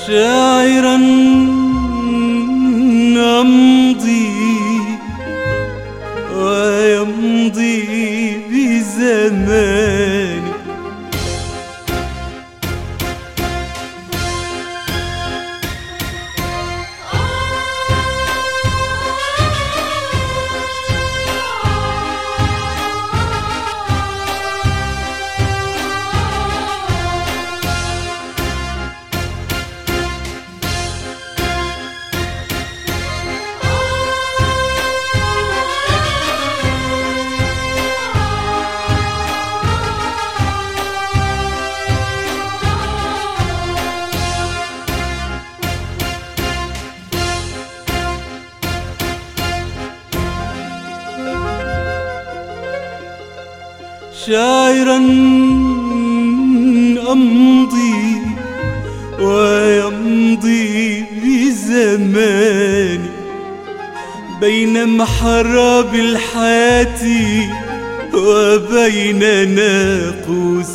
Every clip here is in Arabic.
شاعرا أمضي ويمضي بزماني، شاعرا أمضي ويمضي بزماني بين محراب الحياة وبين ناقوس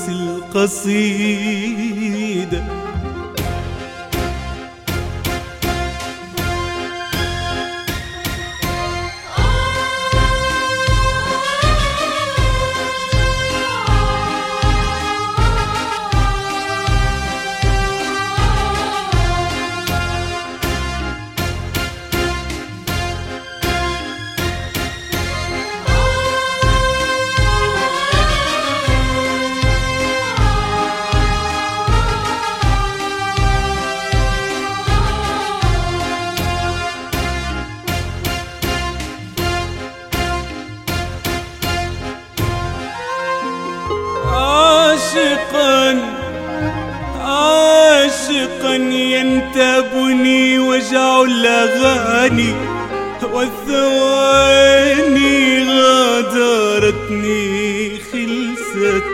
القصيدة. عاشقا ينتابني وجع الأغاني، والثواني غادرتني خلسة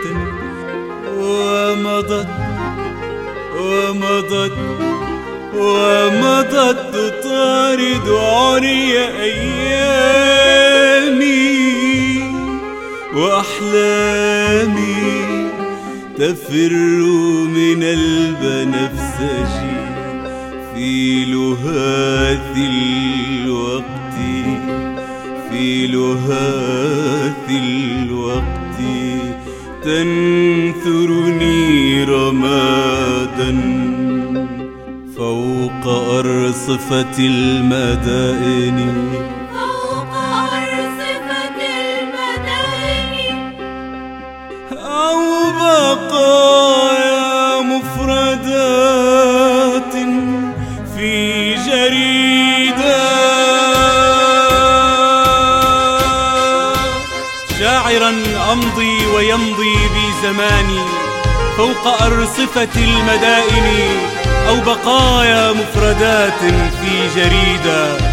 ومضت تطارد عري أيامي، وأحلامي تفر من البنفسجي في لهاث الوقت تنثرني رمادا فوق أرصفة المدائن، أو بقايا مفردات في جريدة. شاعرا أمضي ويمضي بزماني فوق أرصفة المدائن، أو بقايا مفردات في جريدة.